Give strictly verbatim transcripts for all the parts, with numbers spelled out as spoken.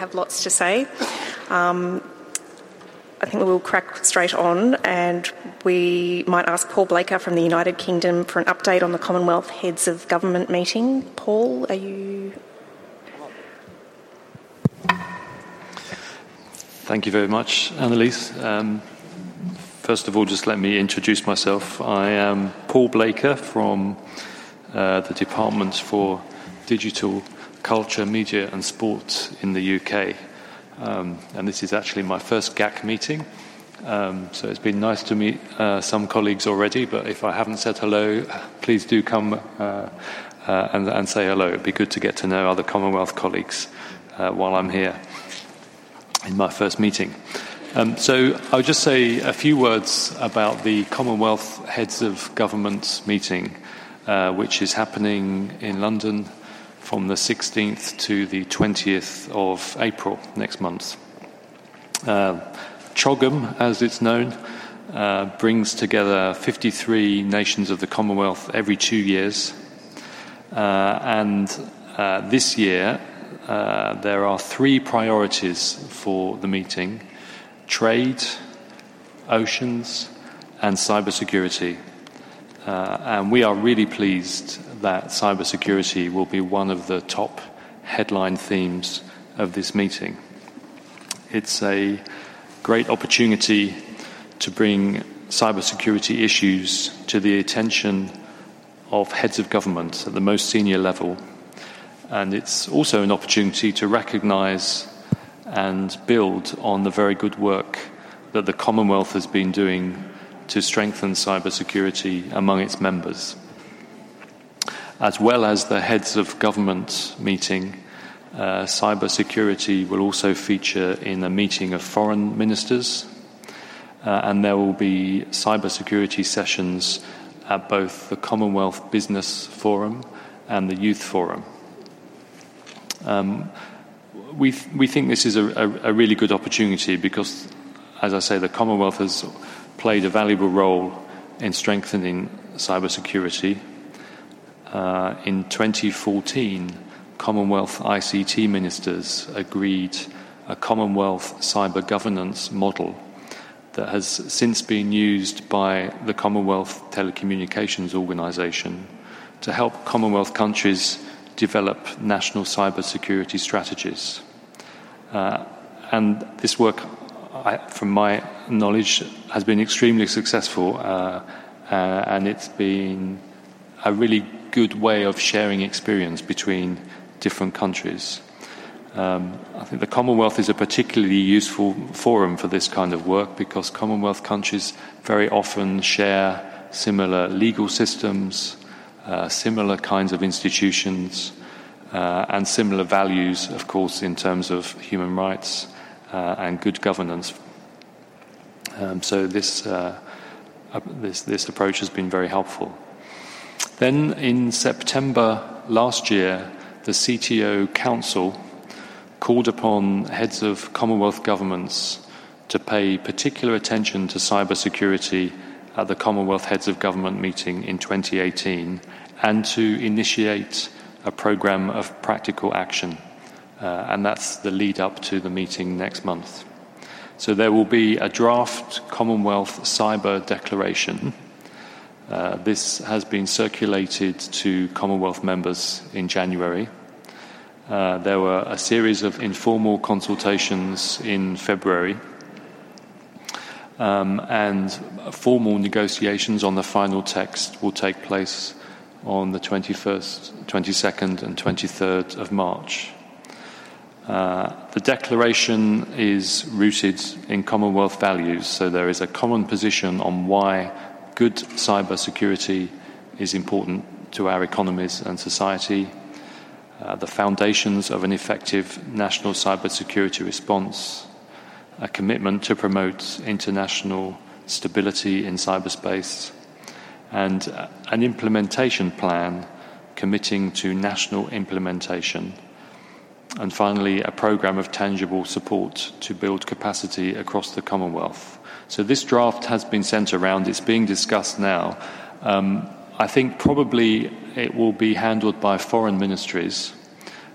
have lots to say. Um, I think we'll crack straight on, and we might ask Paul Blaker from the United Kingdom for an update on the Commonwealth Heads of Government meeting. Paul, are you... Thank you very much, Annalise. Um, first of all, just let me introduce myself. I am Paul Blaker from uh, the Department for Digital Culture, Media and Sport in the U K. Um, and this is actually my first G A C meeting. Um, so it's been nice to meet uh, some colleagues already, but if I haven't said hello, please do come uh, uh, and, and say hello. It'd be good to get to know other Commonwealth colleagues uh, while I'm here in my first meeting. Um, so I'll just say a few words about the Commonwealth Heads of Government meeting, uh, which is happening in London from the sixteenth to the twentieth of April next month. Uh, CHOGM, as it's known, uh, brings together fifty-three nations of the Commonwealth every two years. Uh, and uh, this year, uh, there are three priorities for the meeting: trade, oceans, and cybersecurity. Uh, and we are really pleased that cybersecurity will be one of the top headline themes of this meeting. It's a great opportunity to bring cybersecurity issues to the attention of heads of government at the most senior level. And it's also an opportunity to recognise and build on the very good work that the Commonwealth has been doing to strengthen cybersecurity among its members. As well as the heads of government meeting, uh, cybersecurity will also feature in a meeting of foreign ministers, uh, and there will be cybersecurity sessions at both the Commonwealth Business Forum and the Youth Forum. Um, we th- we think this is a, a, a really good opportunity because, as I say, the Commonwealth has played a valuable role in strengthening cybersecurity. Uh, in twenty fourteen, Commonwealth I C T ministers agreed a Commonwealth cyber governance model that has since been used by the Commonwealth Telecommunications Organisation to help Commonwealth countries develop national cybersecurity strategies. Uh, and this work, I, from my knowledge, has been extremely successful, uh, uh, and it's been a really good way of sharing experience between different countries. Um, I think the Commonwealth is a particularly useful forum for this kind of work because Commonwealth countries very often share similar legal systems, uh, similar kinds of institutions, uh, and similar values, of course, in terms of human rights uh, and good governance. Um, so this, uh, uh, this this approach has been very helpful. Then in September last year, the C T O Council called upon heads of Commonwealth governments to pay particular attention to cybersecurity at the Commonwealth Heads of Government meeting in twenty eighteen and to initiate a programme of practical action. Uh, and that's the lead up to the meeting next month. So there will be a draft Commonwealth Cyber Declaration. Uh, this has been circulated to Commonwealth members in January. Uh, there were a series of informal consultations in February, um, and formal negotiations on the final text will take place on the twenty-first, twenty-second and twenty-third of March. Uh, the declaration is rooted in Commonwealth values, so there is a common position on why good cyber security is important to our economies and society, uh, the foundations of an effective national cybersecurity response, a commitment to promote international stability in cyberspace, and uh, an implementation plan committing to national implementation, and finally a programme of tangible support to build capacity across the Commonwealth. So this draft has been sent around, it's being discussed now. Um, I think probably it will be handled by foreign ministries,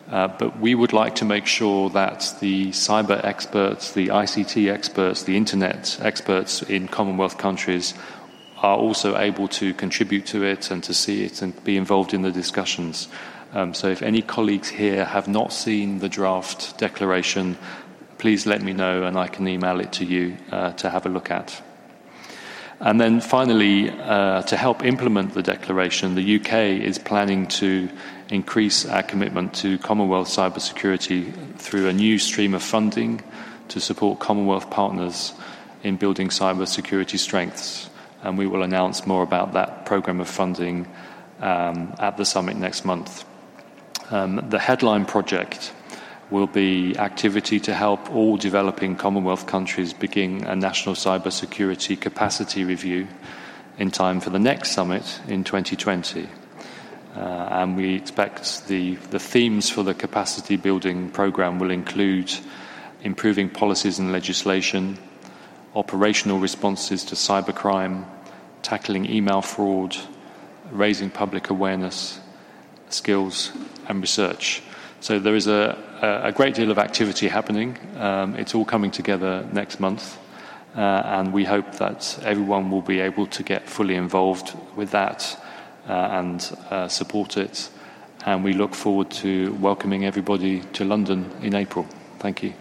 Uh, but we would like to make sure that the cyber experts, the I C T experts, the internet experts in Commonwealth countries are also able to contribute to it and to see it and be involved in the discussions. Um, so if any colleagues here have not seen the draft declaration, please let me know and I can email it to you uh, to have a look at. And then finally, uh, to help implement the declaration, the U K is planning to increase our commitment to Commonwealth cybersecurity through a new stream of funding to support Commonwealth partners in building cybersecurity strengths. And we will announce more about that programme of funding um, at the summit next month. Um, the headline project will be activity to help all developing Commonwealth countries begin a national cybersecurity capacity review in time for the next summit in twenty twenty. Uh, and we expect the, the themes for the capacity building programme will include improving policies and legislation, operational responses to cybercrime, tackling email fraud, raising public awareness, skills and research. So there is a, a great deal of activity happening. Um, it's all coming together next month, uh, and we hope that everyone will be able to get fully involved with that uh, and uh, support it. And we look forward to welcoming everybody to London in April. Thank you.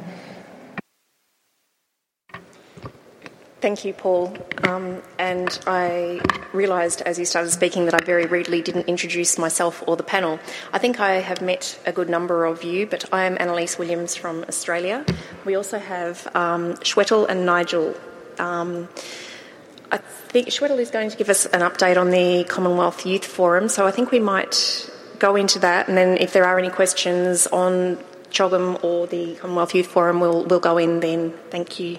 Thank you, Paul. Um, and I realised as you started speaking that I very rudely didn't introduce myself or the panel. I think I have met a good number of you, but I am Annalise Williams from Australia. We also have um, Shwetal and Nigel. Um, I think Shwetal is going to give us an update on the Commonwealth Youth Forum, so I think we might go into that, and then if there are any questions on CHOGM or the Commonwealth Youth Forum, we'll, we'll go in then. Thank you.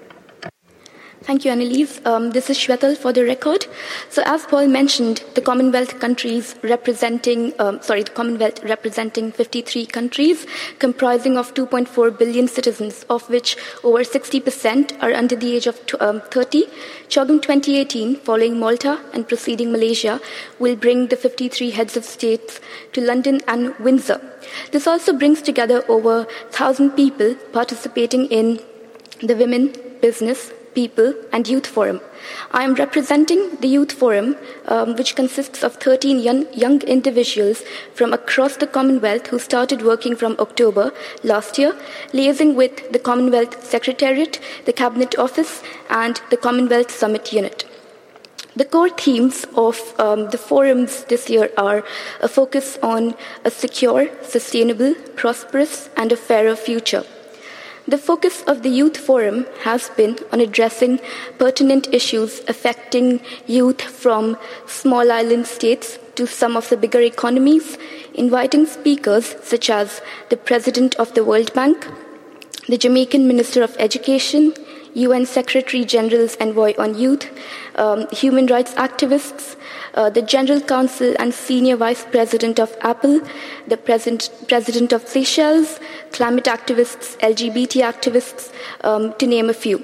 Thank you, Annalise. Um, this is Shwetal for the record. So as Paul mentioned, the Commonwealth countries representing, um, sorry, the Commonwealth representing fifty-three countries, comprising of two point four billion citizens, of which over sixty percent are under the age of um, thirty. CHOGM twenty eighteen, following Malta and preceding Malaysia, will bring the fifty-three heads of states to London and Windsor. This also brings together over one thousand people participating in the Women, Business, People and Youth Forum. I am representing the Youth Forum, um, which consists of thirteen young, young individuals from across the Commonwealth who started working from October last year, liaising with the Commonwealth Secretariat, the Cabinet Office and the Commonwealth Summit Unit. The core themes of um, the forums this year are a focus on a secure, sustainable, prosperous and a fairer future. The focus of the Youth Forum has been on addressing pertinent issues affecting youth from small island states to some of the bigger economies, inviting speakers such as the President of the World Bank, the Jamaican Minister of Education, U N Secretary General's Envoy on Youth, um, human rights activists, uh, the General Counsel and Senior Vice President of Apple, the President, President of Seychelles, climate activists, L G B T activists, um, to name a few.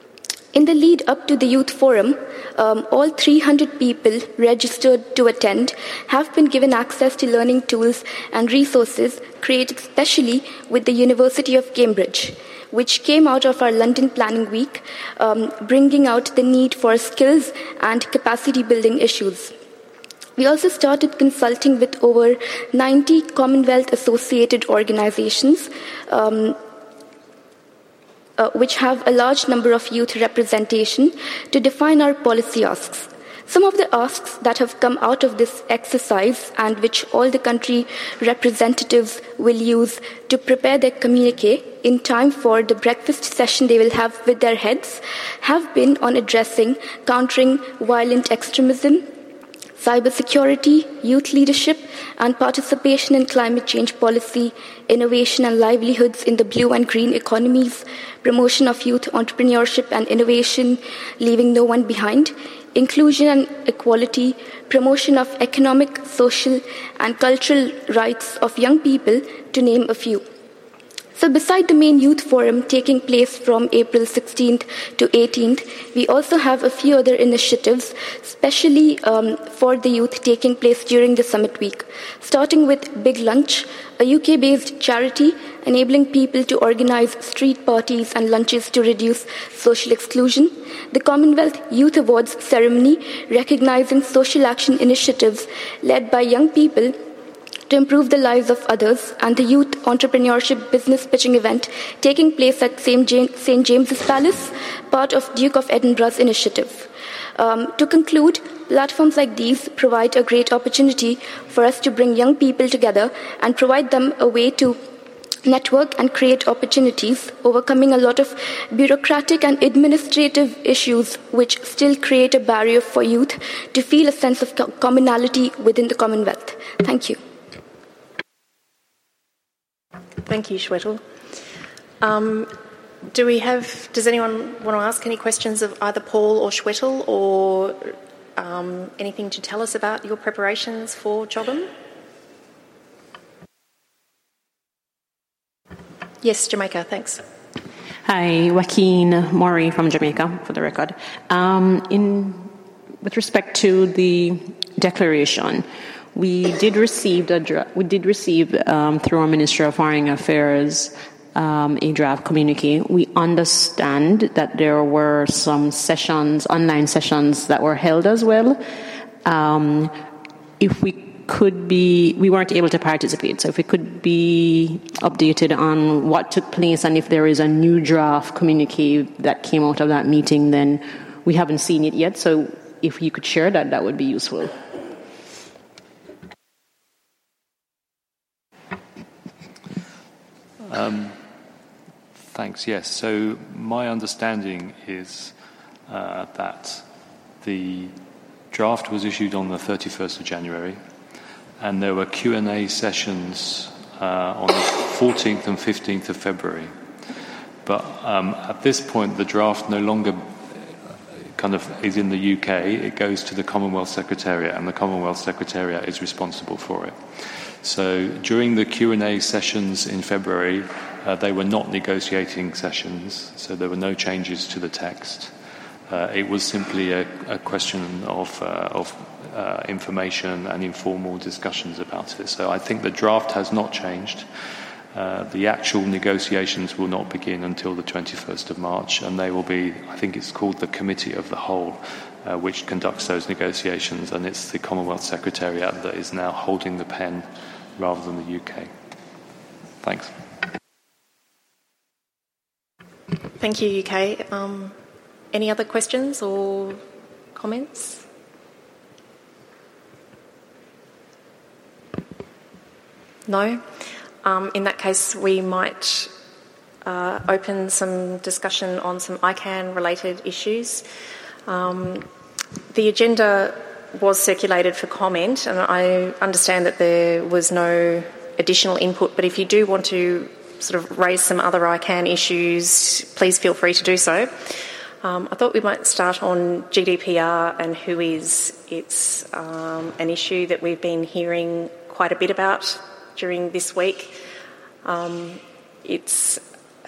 In the lead up to the Youth Forum, um, all three hundred people registered to attend have been given access to learning tools and resources created specially with the University of Cambridge, which came out of our London Planning Week, um, bringing out the need for skills and capacity building issues. We also started consulting with over ninety Commonwealth-associated organizations, um, uh, which have a large number of youth representation, to define our policy asks. Some of the asks that have come out of this exercise and which all the country representatives will use to prepare their communique in time for the breakfast session they will have with their heads have been on addressing countering violent extremism, cybersecurity, youth leadership, and participation in climate change policy, innovation and livelihoods in the blue and green economies, promotion of youth entrepreneurship and innovation, leaving no one behind, inclusion and equality, promotion of economic, social, and cultural rights of young people, to name a few. So beside the main youth forum taking place from April sixteenth to eighteenth, we also have a few other initiatives, especially um, for the youth taking place during the summit week. Starting with Big Lunch, a U K-based charity enabling people to organize street parties and lunches to reduce social exclusion. The Commonwealth Youth Awards ceremony recognizing social action initiatives led by young people to improve the lives of others, and the Youth Entrepreneurship Business Pitching event taking place at Saint James's Palace, part of Duke of Edinburgh's initiative. Um, to conclude, platforms like these provide a great opportunity for us to bring young people together and provide them a way to network and create opportunities, overcoming a lot of bureaucratic and administrative issues which still create a barrier for youth to feel a sense of commonality within the Commonwealth. Thank you. Thank you, Shwetal. Um, do we have, does anyone want to ask any questions of either Paul or Shwetal, or um, anything to tell us about your preparations for CHOGM? Yes, Jamaica, thanks. Hi, Joaquin Maury from Jamaica, for the record. Um, in, with respect to the declaration, we did receive a, we did receive um, through our Ministry of Foreign Affairs um, a draft communique. We understand that there were some sessions, online sessions that were held as well. Um, if we could be, we weren't able to participate, so if we could be updated on what took place and if there is a new draft communique that came out of that meeting, then we haven't seen it yet. So if you could share that, that would be useful. Um, thanks, yes. So my understanding is uh, that the draft was issued on the thirty-first of January, and there were Q and A sessions uh, on the fourteenth and fifteenth of February. But um, at this point, the draft no longer kind of is in the U K. It goes to the Commonwealth Secretariat, and the Commonwealth Secretariat is responsible for it. So during the Q and A sessions in February, uh, they were not negotiating sessions, so there were no changes to the text. Uh, it was simply a, a question of, uh, of uh, information and informal discussions about it. So I think the draft has not changed. Uh, the actual negotiations will not begin until the twenty-first of March, and they will be, I think it's called the Committee of the Whole, uh, which conducts those negotiations, and it's the Commonwealth Secretariat that is now holding the pen rather than the U K. Thanks. Thank you, U K. Um, any other questions or comments? No? Um, in that case, we might uh, open some discussion on some I CAN-related issues. Um, the agenda was circulated for comment, and I understand that there was no additional input, but if you do want to sort of raise some other I CAN issues, please feel free to do so. Um, I thought we might start on G D P R and W H O is. It's um, an issue that we've been hearing quite a bit about during this week. Um, it's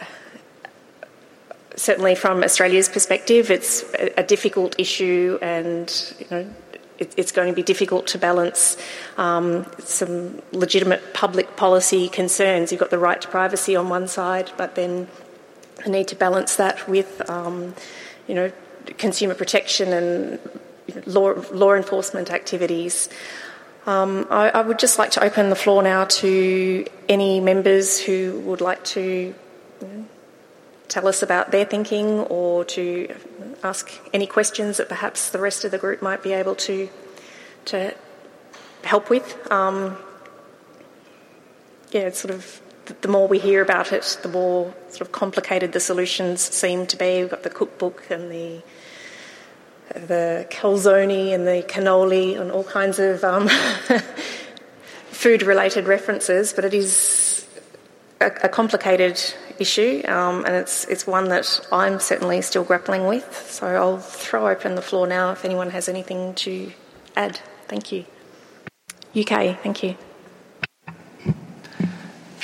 certainly from Australia's perspective, it's a, a difficult issue, and you know, it, it's going to be difficult to balance um, some legitimate public policy concerns. You've got the right to privacy on one side, but then the need to balance that with, um, you know, consumer protection and law, law enforcement activities. Um, I, I would just like to open the floor now to any members who would like to you know, tell us about their thinking, or to ask any questions that perhaps the rest of the group might be able to to help with. Um, yeah, it's sort of, the more we hear about it, the more sort of complicated the solutions seem to be. We've got the cookbook and the the calzone and the cannoli and all kinds of um, food-related references, but it is a, a complicated issue, um, and it's it's one that I'm certainly still grappling with. So I'll throw open the floor now if anyone has anything to add. Thank you. U K, thank you.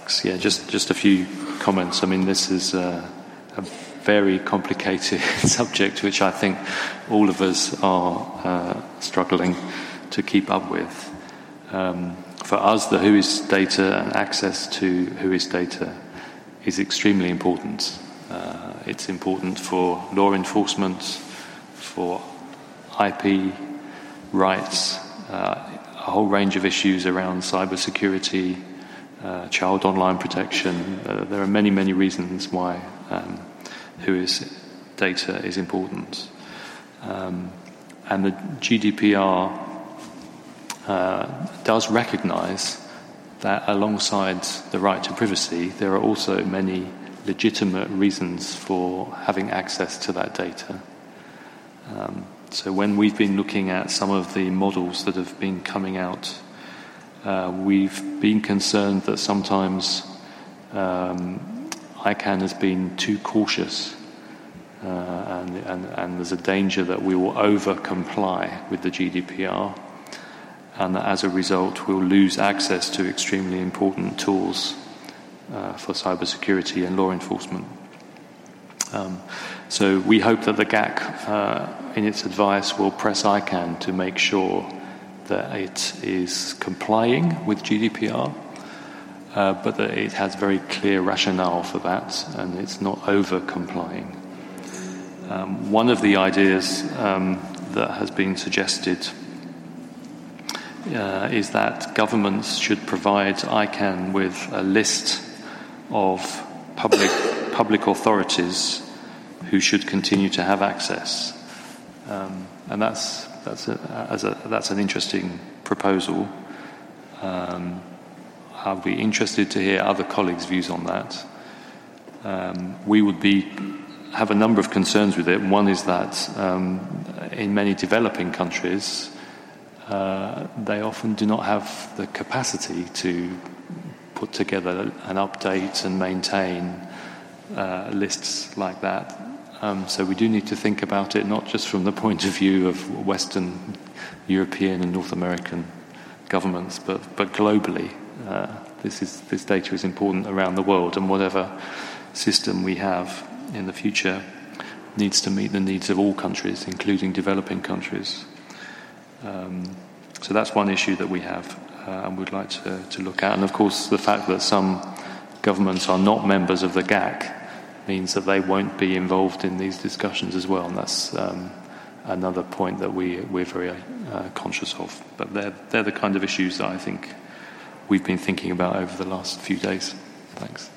Thanks. Yeah, just, just a few comments. I mean, this is uh, a very complicated subject which I think all of us are uh, struggling to keep up with. Um, for us, the WHOIS data and access to WHOIS data is extremely important. Uh, it's important for law enforcement, for I P rights, uh, a whole range of issues around cybersecurity, uh, child online protection. Uh, there are many, many reasons why um, WHOIS data is important. Um, and the G D P R uh, does recognise that alongside the right to privacy, there are also many legitimate reasons for having access to that data. Um, so when we've been looking at some of the models that have been coming out, uh, we've been concerned that sometimes um, ICANN has been too cautious, uh, and, and, and there's a danger that we will over-comply with the G D P R, and that as a result we'll lose access to extremely important tools uh, for cybersecurity and law enforcement. Um, so we hope that the G A C, uh, in its advice, will press ICANN to make sure that it is complying with G D P R, uh, but that it has very clear rationale for that and it's not over-complying. Um, one of the ideas um, that has been suggested uh, is that governments should provide ICANN with a list of public public authorities who should continue to have access, um, and that's that's a, as a, that's an interesting proposal. Um, I'll be interested to hear other colleagues' views on that. Um, we would be have a number of concerns with it. One is that um, in many developing countries, uh, they often do not have the capacity to put together an update and maintain uh, lists like that. Um, so we do need to think about it not just from the point of view of Western European and North American governments, but, but globally. Uh, this is this data is important around the world, and whatever system we have in the future needs to meet the needs of all countries, including developing countries. Um, so that's one issue that we have uh, and we'd like to, to look at. And of course, the fact that some governments are not members of the G A C means that they won't be involved in these discussions as well, and that's um, another point that we, we're very uh, conscious of. But they're, they're the kind of issues that I think we've been thinking about over the last few days. Thanks.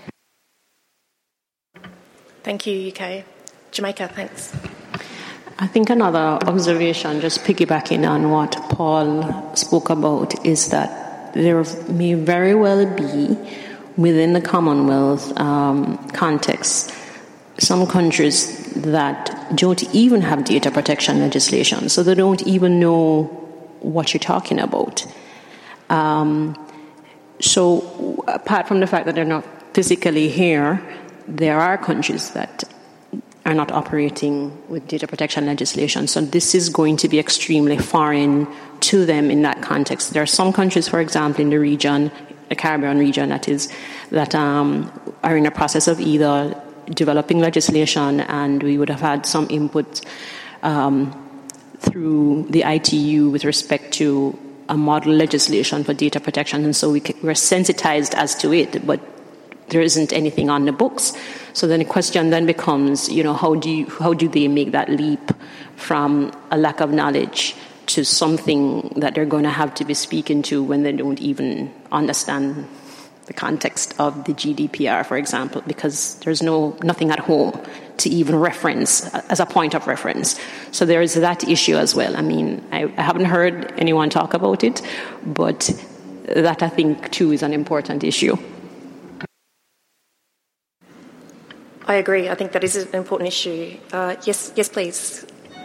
Thank you, U K. Jamaica, thanks. I think another observation, just piggybacking on what Paul spoke about, is that there may very well be, within the Commonwealth um, context, some countries that don't even have data protection legislation, so they don't even know what you're talking about. Um, so apart from the fact that they're not physically here, there are countries that are not operating with data protection legislation. So this is going to be extremely foreign to them in that context. There are some countries, for example, in the region, the Caribbean region, that is, that um, are in a process of either developing legislation, and we would have had some input um, through the I T U with respect to a model legislation for data protection, and so we c- we're sensitized as to it, but there isn't anything on the books. So then the question then becomes, you know, how do you, how do they make that leap from a lack of knowledge to something that they're going to have to be speaking to when they don't even understand the context of the G D P R, for example, because there's no nothing at home to even reference as a point of reference. So there is that issue as well. I mean, I, I haven't heard anyone talk about it, but that I think too is an important issue. I agree. I think that is an important issue. Uh, yes, yes, please.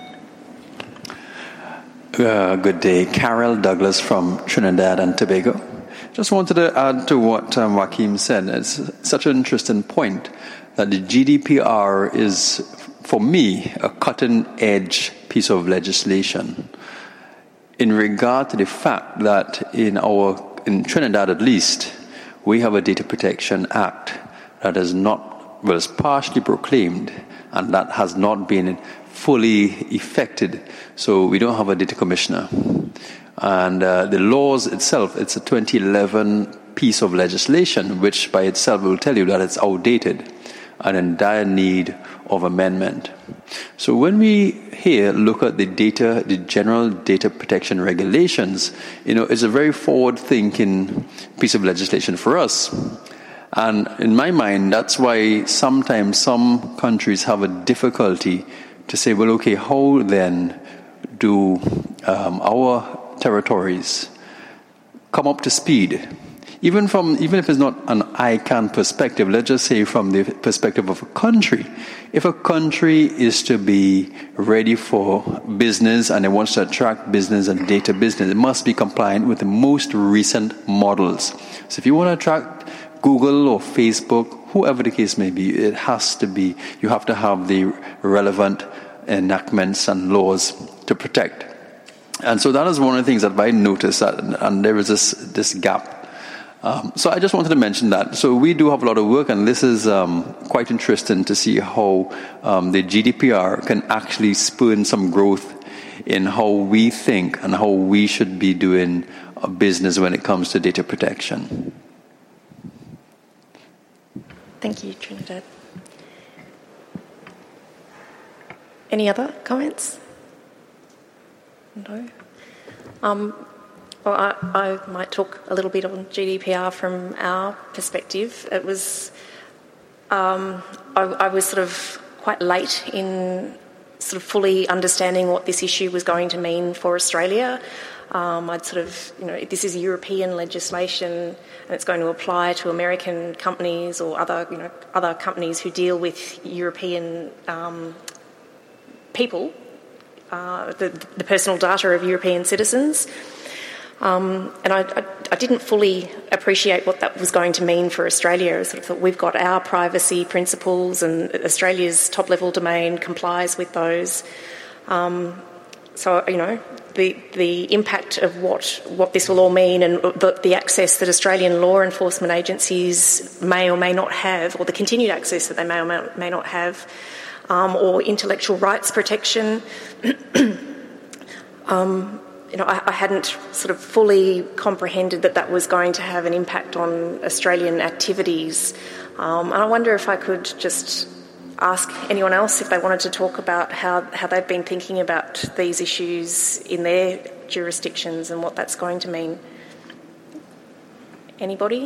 Uh, good day. Carol Douglas from Trinidad and Tobago. Just wanted to add to what um, Joachim said. It's such an interesting point that the G D P R is, for me, a cutting-edge piece of legislation in regard to the fact that in our in Trinidad at least, we have a Data Protection Act that is not, was partially proclaimed, and that has not been fully effected. So we don't have a data commissioner. And uh, the laws itself, it's a twenty eleven piece of legislation, which by itself will tell you that it's outdated and in dire need of amendment. So when we here look at the data, the general data protection regulations, you know, it's a very forward-thinking piece of legislation for us. And in my mind, that's why sometimes some countries have a difficulty to say, well, okay, how then do um, our territories come up to speed? Even from, even if it's not an I CANN perspective, let's just say from the perspective of a country. If a country is to be ready for business and it wants to attract business and data business, it must be compliant with the most recent models. So if you want to attract Google or Facebook, whoever the case may be, it has to be, you have to have the relevant enactments and laws to protect. And so that is one of the things that I noticed, that, and there is this, this gap. Um, so I just wanted to mention that. So we do have a lot of work, and this is um, quite interesting to see how um, the G D P R can actually spur some growth in how we think and how we should be doing a business when it comes to data protection. Thank you, Trinidad. Any other comments? No? Um, well, I, I might talk a little bit on G D P R from our perspective. It was, um, I, I was sort of quite late in sort of fully understanding what this issue was going to mean for Australia. Um, I'd sort of, you know, this is European legislation and it's going to apply to American companies or other, you know, other companies who deal with European um, people, uh, the, the personal data of European citizens. Um, and I, I, I didn't fully appreciate what that was going to mean for Australia. I sort of thought we've got our privacy principles and Australia's top-level domain complies with those. Um, so, you know, the the impact of what, what this will all mean and the, the access that Australian law enforcement agencies may or may not have, or the continued access that they may or may, may not have, um, or intellectual rights protection. um, You know, I, I hadn't sort of fully comprehended that that was going to have an impact on Australian activities. Um, and I wonder if I could just ask anyone else if they wanted to talk about how, how they've been thinking about these issues in their jurisdictions and what that's going to mean. Anybody?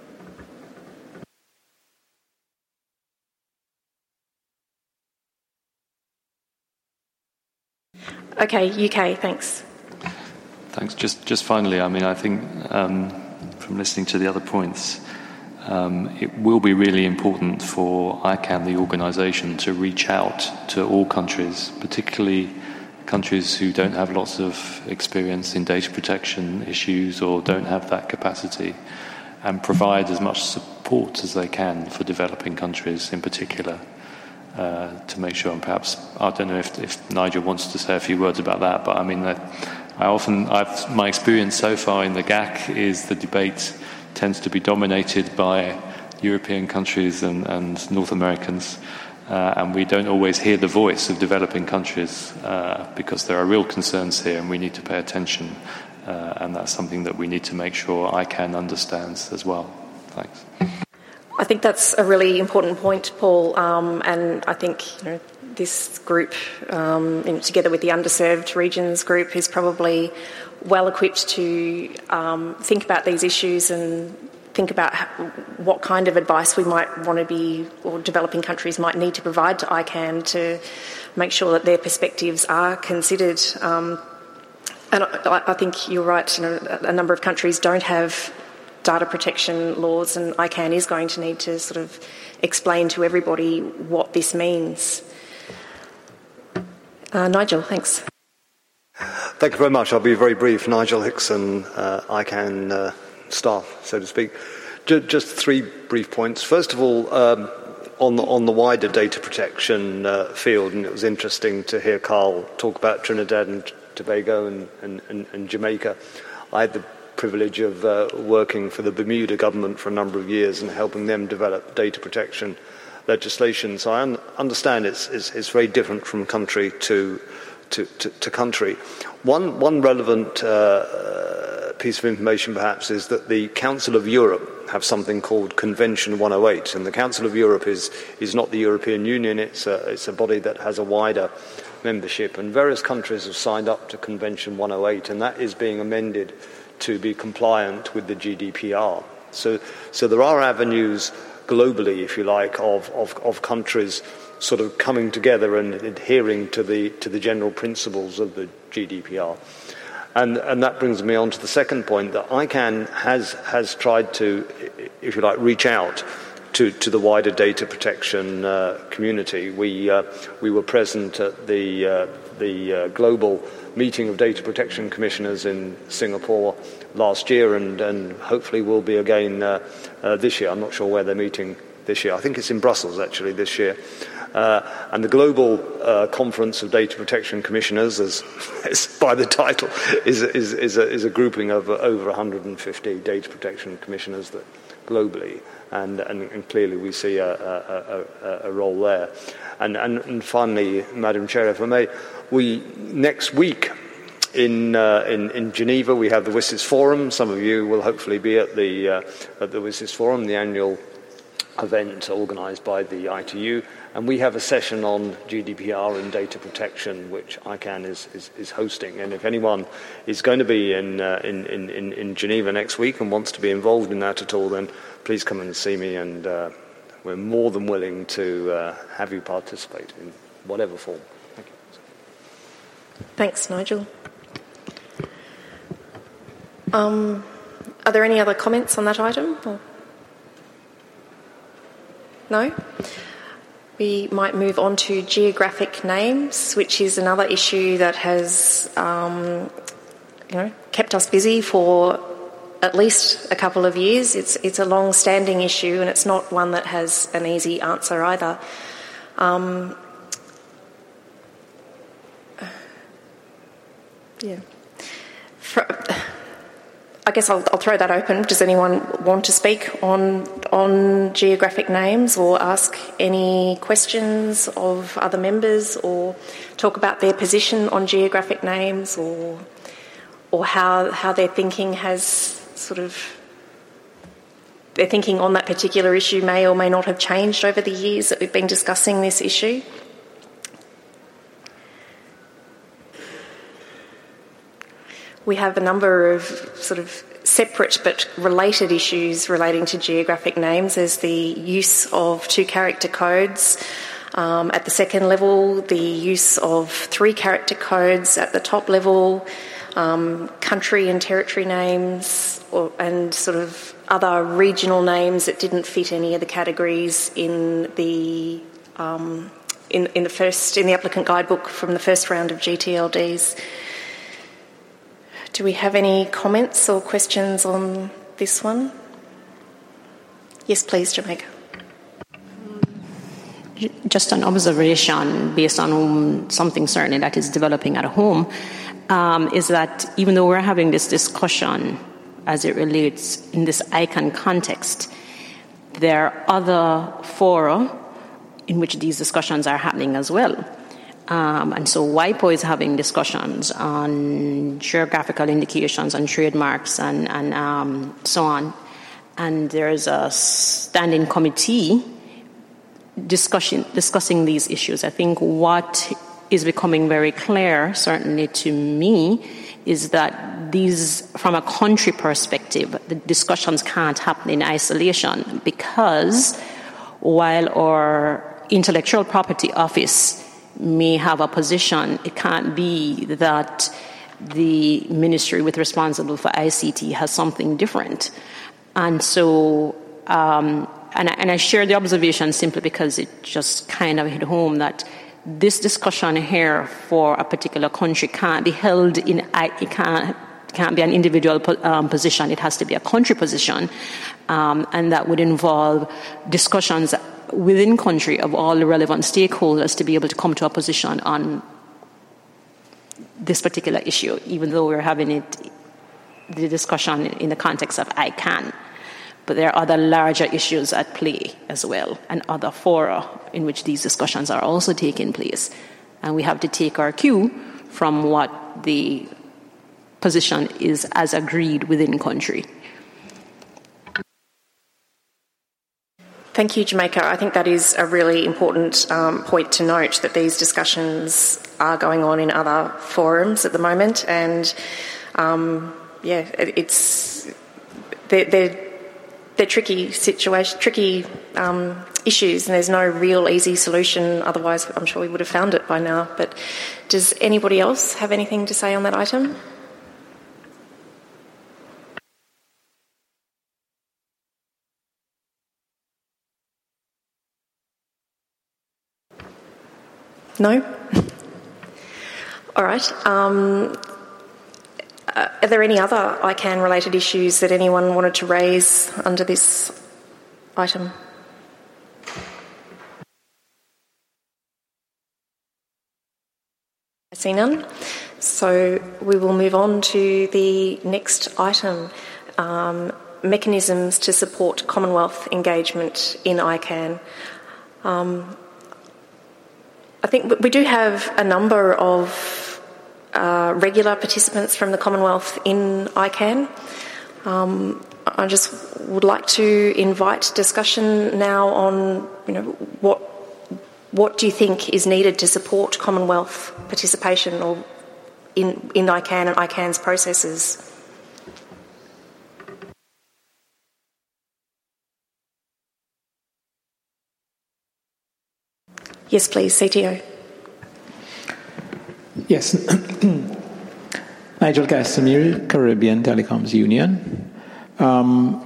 Okay, U K, thanks. Thanks. Just, just finally, I mean, I think um, from listening to the other points, um, it will be really important for I CANN, the organisation, to reach out to all countries, particularly countries who don't have lots of experience in data protection issues or don't have that capacity, and provide as much support as they can for developing countries in particular. Uh, to make sure, and perhaps, I don't know if, if Nigel wants to say a few words about that, but I mean, that I often, I've, my experience so far in the G A C is the debate tends to be dominated by European countries and, and North Americans, uh, and we don't always hear the voice of developing countries uh, because there are real concerns here and we need to pay attention, uh, and that's something that we need to make sure I CANN understands as well. Thanks. I think that's a really important point, Paul, um, and I think, you know, this group, um, in, together with the underserved regions group, is probably well equipped to um, think about these issues and think about how, what kind of advice we might want to be, or developing countries might need to provide to I CANN to make sure that their perspectives are considered. Um, and I, I think you're right, you know, a number of countries don't have data protection laws, and I CANN is going to need to sort of explain to everybody what this means. Uh, Nigel, thanks. Thank you very much. I'll be very brief. Nigel Hickson, uh, I CANN uh, staff, so to speak. J- just three brief points. First of all, um, on the on the wider data protection uh, field, and it was interesting to hear Carl talk about Trinidad and Tobago and, and, and, and Jamaica. I had the privilege of uh, working for the Bermuda government for a number of years and helping them develop data protection legislation. So I un- understand it's, it's, it's very different from country to to, to, to country. One, one relevant uh, piece of information perhaps is that the Council of Europe have something called Convention one oh eight, and the Council of Europe is, is not the European Union, it's a, it's a body that has a wider membership, and various countries have signed up to Convention one oh eight, and that is being amended to be compliant with the G D P R. So, so there are avenues globally, if you like, of, of, of countries sort of coming together and adhering to the to the general principles of the G D P R. And, and that brings me on to the second point, that ICANN has, has tried to, if you like, reach out to, to the wider data protection uh, community. We, uh, we were present at the, uh, the uh, global meeting of data protection commissioners in Singapore last year, and, and hopefully will be again uh, uh, this year. I'm not sure where they're meeting this year. I think it's in Brussels, actually, this year. Uh, and the Global uh, Conference of Data Protection Commissioners, as, as by the title, is, is, is, a, is a grouping of uh, over one hundred fifty data protection commissioners that, globally, and, and, and clearly we see a, a, a, a role there. And, and, and finally, Madam Chair, if I may, we next week in, uh, in, in Geneva we have the WSIS Forum. Some of you will hopefully be at the, uh, at the WSIS Forum, the annual event organised by the I T U. And we have a session on G D P R and data protection, which ICANN is, is, is hosting. And if anyone is going to be in, uh, in, in, in Geneva next week and wants to be involved in that at all, then please come and see me, and uh, we're more than willing to uh, have you participate in whatever form. Thank you. Thanks, Nigel. Um, are there any other comments on that item? Or? No? We might move on to geographic names, which is another issue that has um, you know, kept us busy for at least a couple of years. It's, it's a long-standing issue, and it's not one that has an easy answer either. Um, yeah. For, I guess I'll, I'll throw that open. Does anyone want to speak on on geographic names, or ask any questions of other members, or talk about their position on geographic names, or or how how their thinking has sort of their thinking on that particular issue may or may not have changed over the years that we've been discussing this issue? We have a number of sort of separate but related issues relating to geographic names. There's the use of two-character codes um, at the second level, the use of three-character codes at the top level, um, country and territory names, or, and sort of other regional names that didn't fit any of the categories in the um, in, in the first in the applicant guidebook from the first round of G T L Ds. Do we have any comments or questions on this one? Yes, please, Jamaica. Just an observation based on something certainly that is developing at home, um, is that even though we're having this discussion as it relates in this ICANN context, there are other fora in which these discussions are happening as well. Um, and so WIPO is having discussions on geographical indications and trademarks and, and um, so on. And there's a standing committee discussion, discussing these issues. I think what is becoming very clear, certainly to me, is that these, from a country perspective, the discussions can't happen in isolation, because while our intellectual property office may have a position, it can't be that the ministry with responsible for I C T has something different. And so, um, and, I, and I share the observation simply because it just kind of hit home that this discussion here for a particular country can't be held in, it can't, it can't be an individual um, position, it has to be a country position. Um, and that would involve discussions within country of all the relevant stakeholders to be able to come to a position on this particular issue, even though we're having it the discussion in the context of I CAN. But there are other larger issues at play as well, and other fora in which these discussions are also taking place. And we have to take our cue from what the position is as agreed within country. Thank you, Jamaica. I think that is a really important um, point to note, that these discussions are going on in other forums at the moment, and um, yeah, it, it's they're, they're, they're tricky situation, tricky um, issues, and there's no real easy solution. Otherwise, I'm sure we would have found it by now. But does anybody else have anything to say on that item? No? All right. Um, uh, are there any other I CAN related issues that anyone wanted to raise under this item? I see none. So we will move on to the next item, um, mechanisms to support Commonwealth engagement in I CAN. Um, I think we do have a number of uh, regular participants from the Commonwealth in I CAN. Um, I just would like to invite discussion now on, you know, what what do you think is needed to support Commonwealth participation or in in I CAN and I CAN's processes. Yes, please, C T O. Yes. Nigel Casimir, Caribbean Telecoms Union. Um,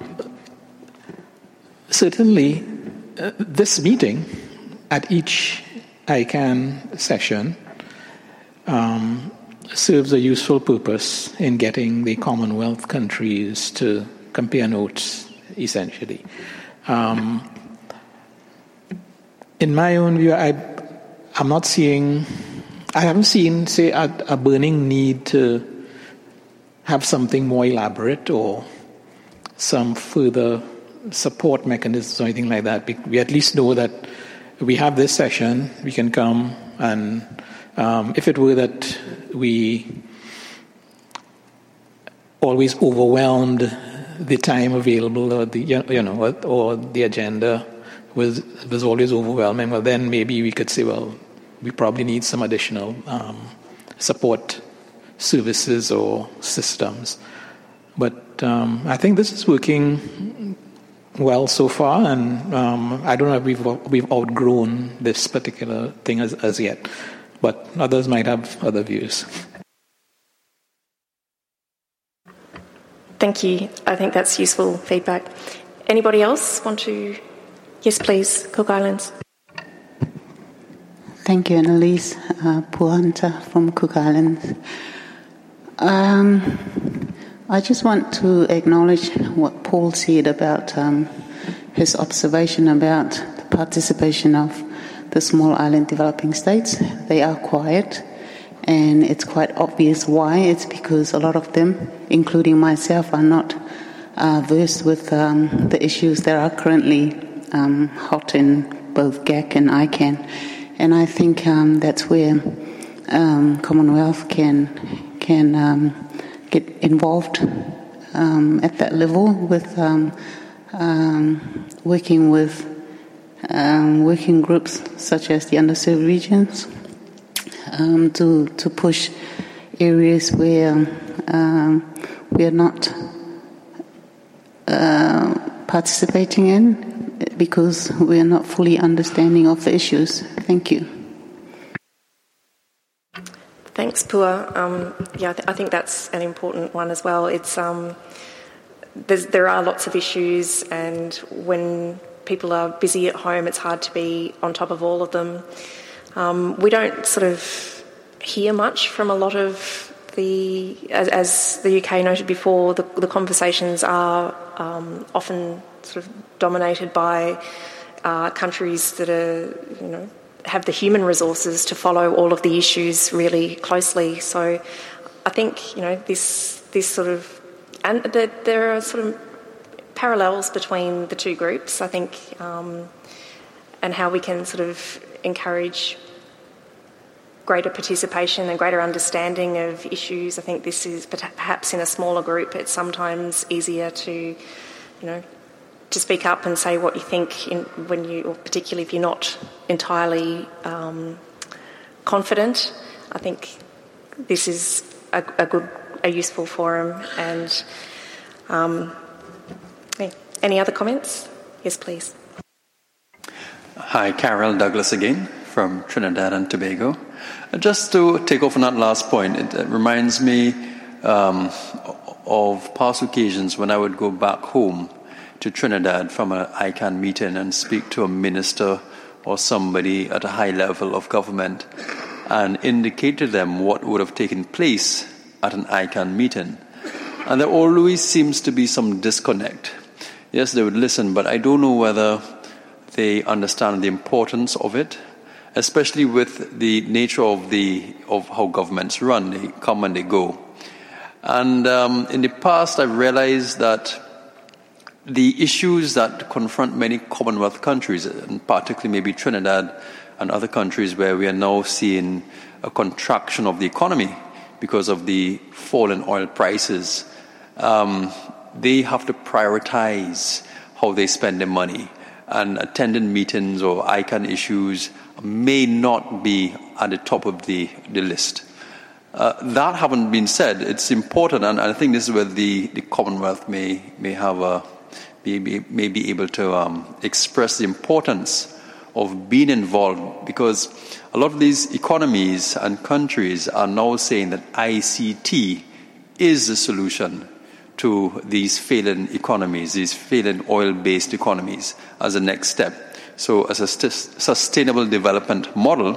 certainly, uh, this meeting at each I CAN session um, serves a useful purpose in getting the Commonwealth countries to compare notes, essentially. Um, In my own view, I, I'm not seeing, I haven't seen, say, a, a burning need to have something more elaborate or some further support mechanisms or anything like that. We at least know that we have this session, we can come, and um, if it were that we always overwhelmed the time available or the, you know, or, or the agenda, was was always overwhelming, well, then maybe we could say, well, we probably need some additional um, support services or systems. But um, I think this is working well so far, and um, I don't know if we've we've outgrown this particular thing as, as yet, but others might have other views. Thank you. I think that's useful feedback. Anybody else want to? Yes, please, Cook Islands. Thank you, Annalise. Uh, Puanta from Cook Islands. Um, I just want to acknowledge what Paul said about um, his observation about the participation of the small island developing states. They are quiet, and it's quite obvious why. It's because a lot of them, including myself, are not uh, versed with um, the issues that are currently Um, hot in both G A C and I CAN, and I think um, that's where um, Commonwealth can can um, get involved um, at that level with um, um, working with um, working groups such as the underserved regions um, to to push areas where um, we are not uh, participating in, because we are not fully understanding of the issues. Thank you. Thanks, Pua. Um, yeah, I, th- I think that's an important one as well. It's um, there are lots of issues, and when people are busy at home, it's hard to be on top of all of them. Um, we don't sort of hear much from a lot of the, as, as the U K noted before, the, the conversations are um, often sort of dominated by uh, countries that are, you know, have the human resources to follow all of the issues really closely. So I think, you know, this this sort of and the, there are sort of parallels between the two groups, I think, um, and how we can sort of encourage greater participation and greater understanding of issues. I think this is perhaps in a smaller group, it's sometimes easier to, you know, to speak up and say what you think in, when you, or particularly if you're not entirely um, confident. I think this is a, a good, a useful forum. And um, yeah. Any other comments? Yes, please. Hi, Carol Douglas again from Trinidad and Tobago. Just to take off on that last point, it, it reminds me um, of past occasions when I would go back home to Trinidad from an I CAN meeting and speak to a minister or somebody at a high level of government and indicate to them what would have taken place at an I CAN meeting. And there always seems to be some disconnect. Yes, they would listen, but I don't know whether they understand the importance of it, especially with the nature of the of how governments run. They come and they go. And um, in the past, I've realized that the issues that confront many Commonwealth countries, and particularly maybe Trinidad and other countries where we are now seeing a contraction of the economy because of the fall in oil prices, um, they have to prioritize how they spend their money. And attending meetings or I CAN issues may not be at the top of the, the list. Uh, that having been said, it's important, and I think this is where the, the Commonwealth may may have a may be, may be able to um, express the importance of being involved, because a lot of these economies and countries are now saying that I C T is the solution to these failing economies, these failing oil-based economies, as a next step. So as a st- sustainable development model,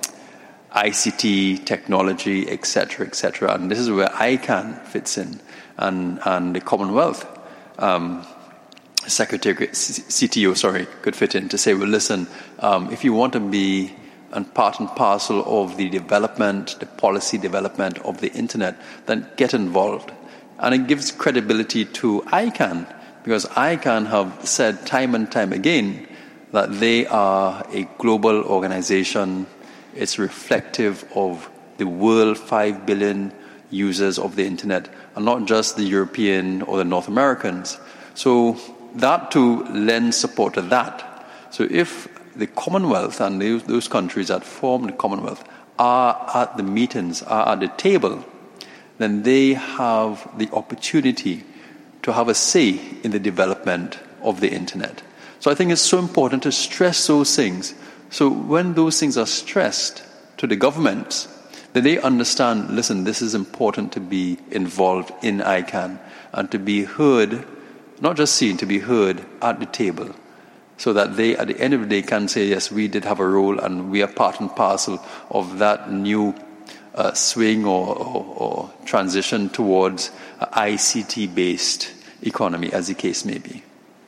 I C T, technology, et cetera, et cetera. And this is where I CAN fits in, and, and the Commonwealth um, Secretary, C T O, sorry, could fit in to say, well, listen, um, if you want to be and part and parcel of the development, the policy development of the internet, then get involved. And it gives credibility to I CAN, because I CAN have said time and time again that they are a global organization. It's reflective of the world, five billion users of the internet, and not just the European or the North Americans. So that too lends support to that. So if the Commonwealth and those, those countries that form the Commonwealth are at the meetings, are at the table, then they have the opportunity to have a say in the development of the internet. So I think it's so important to stress those things. So when those things are stressed to the governments, then they understand, listen, this is important to be involved in I CAN and to be heard, not just seen, to be heard at the table, so that they, at the end of the day, can say, yes, we did have a role and we are part and parcel of that new uh, swing or, or, or transition towards an I C T-based economy, as the case may be.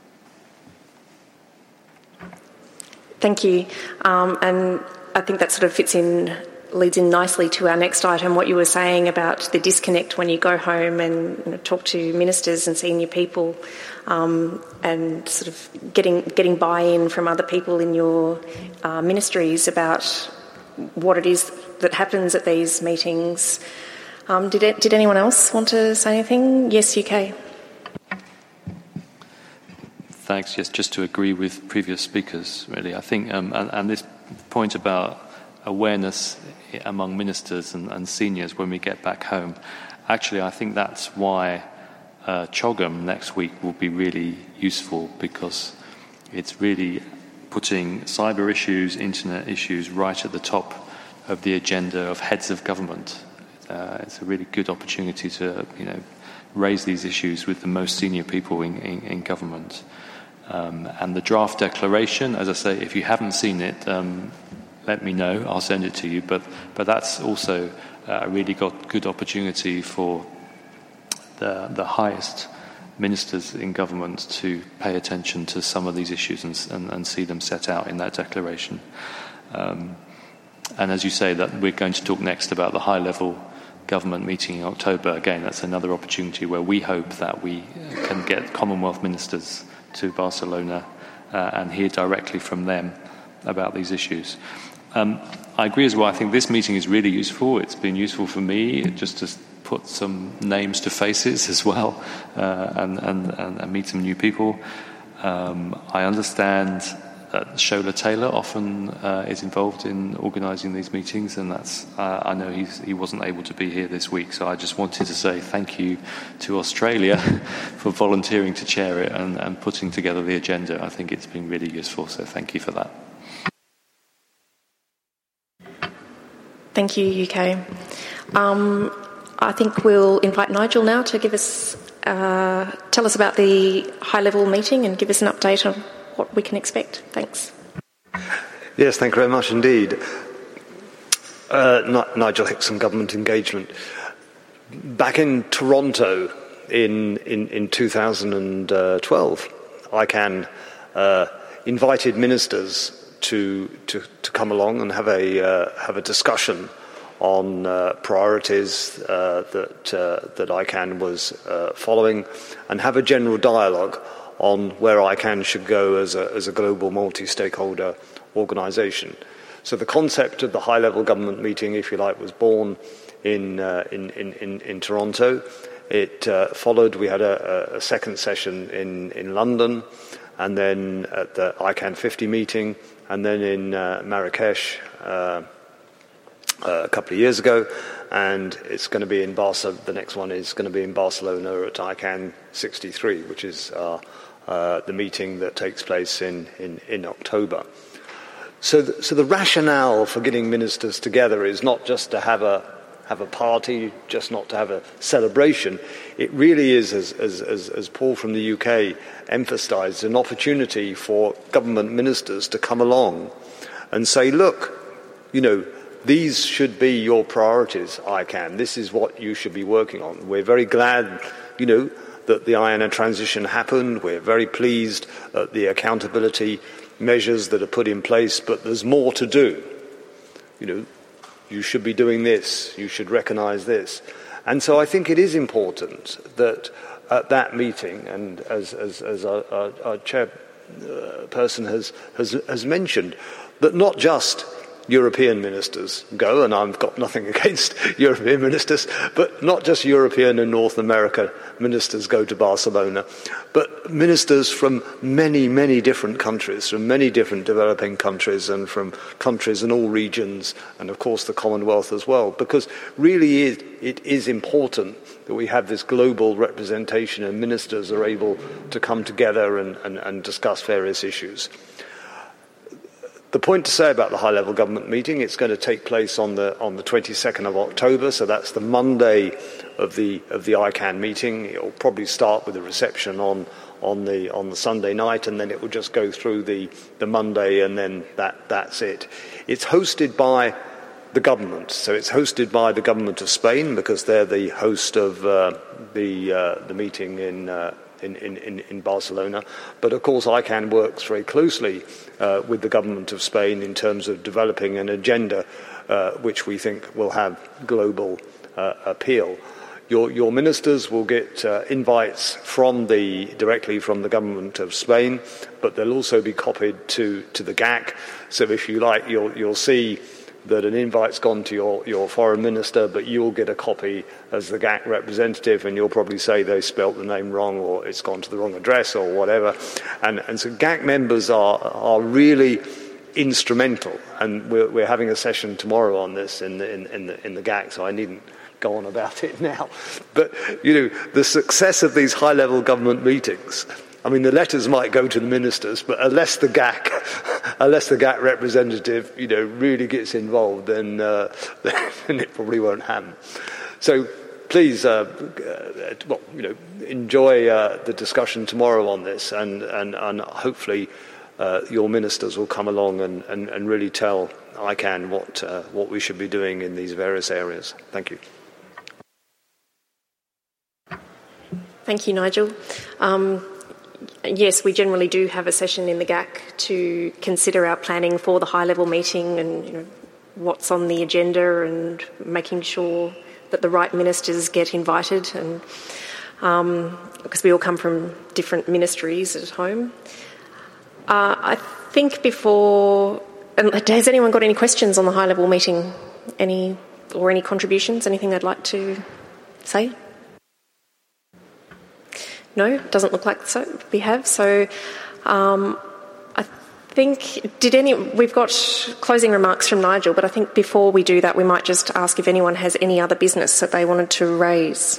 Thank you. Um, and I think that sort of fits in, leads in nicely to our next item, what you were saying about the disconnect when you go home and you know, talk to ministers and senior people, um, and sort of getting getting buy-in from other people in your uh, ministries about what it is that happens at these meetings. Um, did it, did anyone else want to say anything? Yes, U K. Thanks. Yes, just to agree with previous speakers, really. I think, um, and, and this point about awareness among ministers and, and seniors when we get back home, actually, I think that's why uh, CHOGM next week will be really useful, because it's really putting cyber issues, internet issues right at the top of the agenda of heads of government. Uh, it's a really good opportunity to, you know, raise these issues with the most senior people in, in, in government. Um, and the draft declaration, as I say, if you haven't seen it, um, let me know. I'll send it to you. But but that's also a really got good opportunity for the the highest ministers in government to pay attention to some of these issues and, and, and see them set out in that declaration. Um, and as you say, that we're going to talk next about the high-level government meeting in October. Again, that's another opportunity where we hope that we can get Commonwealth ministers to Barcelona uh, and hear directly from them about these issues. Um, I agree as well. I think this meeting is really useful. It's been useful for me just to put some names to faces as well uh, and, and, and meet some new people. Um, I understand that Shola Taylor often uh, is involved in organising these meetings, and that's uh, I know he's, he wasn't able to be here this week, so I just wanted to say thank you to Australia for volunteering to chair it and, and putting together the agenda. I think it's been really useful, so thank you for that. Thank you, U K. Um, I think we'll invite Nigel now to give us, uh, tell us about the high-level meeting and give us an update on what we can expect. Thanks. Yes, thank you very much indeed. Uh, N- Nigel Hickson, Government Engagement. Back in Toronto in, in, in two thousand twelve, I C A N uh, invited ministers to, to, to come along and have a, uh, have a discussion on uh, priorities uh, that, uh, that I C A N was uh, following, and have a general dialogue on where I C A N should go as a, as a global multi-stakeholder organisation. So the concept of the high-level government meeting, if you like, was born in, uh, in, in, in, in Toronto. It uh, followed, we had a, a second session in, in London, and then at the I C A N fifty meeting, and then in uh, Marrakesh uh, uh, a couple of years ago, and it's going to be in Barcelona. The next one is going to be in Barcelona at I C A N sixty-three, which is uh, uh, the meeting that takes place in, in, in October. So the, so the rationale for getting ministers together is not just to have a have a party, just not to have a celebration. It really is, as, as, as, as Paul from the U K emphasised, an opportunity for government ministers to come along and say, look, you know, these should be your priorities, I C A N. This is what you should be working on. We're very glad, you know, that the I A N A transition happened. We're very pleased at the accountability measures that are put in place, but there's more to do. You know, you should be doing this. You should recognise this. And so I think it is important that at that meeting, and as, as, as our, our, our chairperson has, has, has mentioned, that not just European ministers go, and I've got nothing against European ministers, but not just European and North America ministers go to Barcelona, but ministers from many, many different countries, from many different developing countries and from countries in all regions, and of course the Commonwealth as well, because really it, it is important that we have this global representation and ministers are able to come together and, and, and discuss various issues. The point to say about the high-level government meeting, it's going to take place on the on the twenty-second of October, so that's the Monday of the of the I C A N meeting. It will probably start with a reception on on the on the Sunday night, and then it will just go through the the Monday, and then that that's it. It's hosted by the government, so it's hosted by the government of Spain because they're the host of uh, the uh, the meeting in. Uh, In, in, in Barcelona. But of course I C A N works very closely uh, with the government of Spain in terms of developing an agenda uh, which we think will have global uh, appeal. Your, your ministers will get uh, invites from the, directly from the government of Spain, but they'll also be copied to, to the G A C. So if you like, you'll, you'll see that an invite's gone to your, your foreign minister, but you'll get a copy as the G A C representative, and you'll probably say they spelt the name wrong or it's gone to the wrong address or whatever. And, and so G A C members are, are really instrumental, and we're, we're having a session tomorrow on this in the, in, in, the, in the G A C, so I needn't go on about it now. But, you know, the success of these high-level government meetings, I mean, the letters might go to the ministers, but unless the G A C, unless the G A C representative, you know, really gets involved, then, uh, then it probably won't happen. So please, uh, uh, well, you know, enjoy uh, the discussion tomorrow on this, and and, and hopefully uh, your ministers will come along and, and, and really tell I C A N what uh, what we should be doing in these various areas. Thank you. Thank you, Nigel. Um, Yes, we generally do have a session in the G A C to consider our planning for the high-level meeting and, you know, what's on the agenda and making sure that the right ministers get invited, and um, because we all come from different ministries at home. Uh, I think before... And has anyone got any questions on the high-level meeting? Any or any contributions? Anything they'd like to say? No, doesn't look like so. We have. So um, I think, did any, we've got closing remarks from Nigel, but I think before we do that, we might just ask if anyone has any other business that they wanted to raise.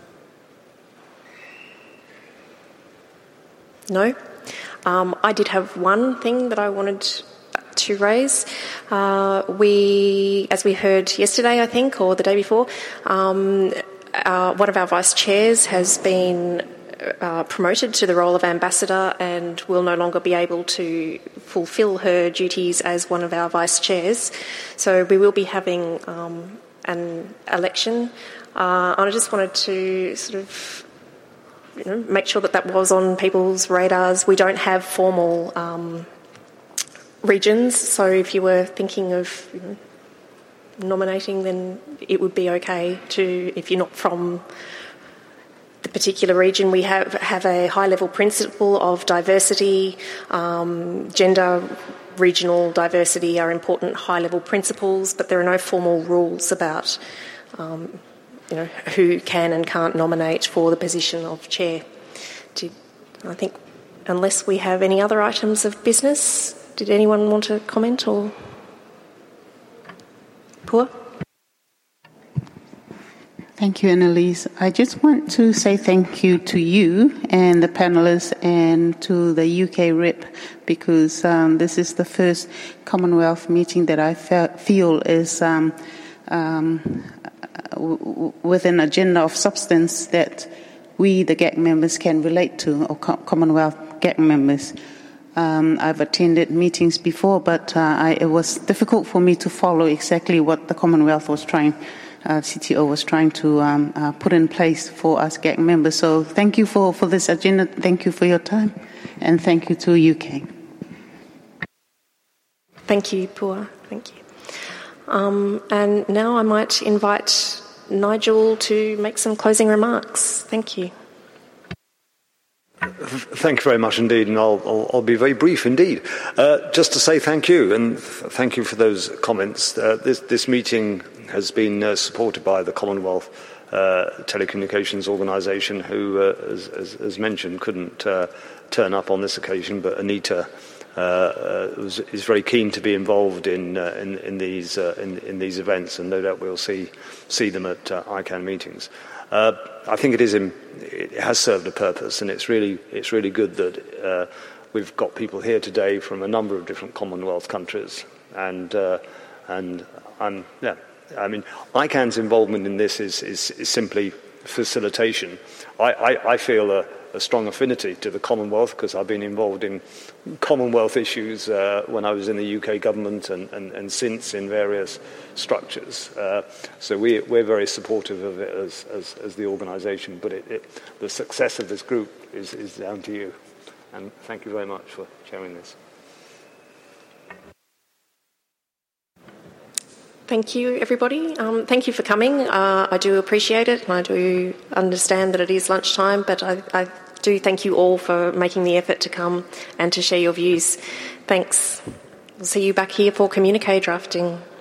No? Um, I did have one thing that I wanted to raise. Uh, we, as we heard yesterday, I think, or the day before, um, uh, one of our vice chairs has been uh, promoted to the role of ambassador and will no longer be able to fulfil her duties as one of our vice chairs. So we will be having um, an election. Uh, and I just wanted to sort of you know, make sure that that was on people's radars. We don't have formal um, regions, so if you were thinking of you know, nominating, then it would be okay to, if you're not from the particular region. We have, have a high-level principle of diversity, um, gender, regional diversity are important high-level principles, but there are no formal rules about um, you know, who can and can't nominate for the position of chair. Did, I think, unless we have any other items of business, did anyone want to comment or? Pua? Thank you, Annalise. I just want to say thank you to you and the panelists and to the U K R I P, because um, this is the first Commonwealth meeting that I fe- feel is um, um, w- with an agenda of substance that we, the G A C members, can relate to, or Co- Commonwealth G A C members. Um, I've attended meetings before, but uh, I, it was difficult for me to follow exactly what the Commonwealth was trying Uh, C T O was trying to um, uh, put in place for us G A C members. So thank you for, for this agenda. Thank you for your time. And thank you to U K. Thank you, Pua. Thank you. Um, and now I might invite Nigel to make some closing remarks. Thank you. Thank you very much indeed, and I'll, I'll, I'll be very brief indeed. Uh, just to say thank you, and thank you for those comments. Uh, this, this meeting has been uh, supported by the Commonwealth uh, Telecommunications Organisation, who, uh, as, as, as mentioned, couldn't uh, turn up on this occasion, but Anita uh, uh, was, is very keen to be involved in uh, in, in these uh, in, in these events, and no doubt we'll see see them at uh, I CAN meetings. Uh, I think it is in, it has served a purpose, and it's really it's really good that uh, we've got people here today from a number of different Commonwealth countries, and uh, and I'm yeah. I mean, I CAN's involvement in this is, is, is simply facilitation. I, I, I feel a, a strong affinity to the Commonwealth because I've been involved in Commonwealth issues uh, when I was in the U K government and, and, and since in various structures. Uh, so we, we're very supportive of it as, as, as the organisation, but it, it, the success of this group is, is down to you. And thank you very much for sharing this. Thank you, everybody. Um, thank you for coming. Uh, I do appreciate it, and I do understand that it is lunchtime, but I, I do thank you all for making the effort to come and to share your views. Thanks. We'll see you back here for communique drafting.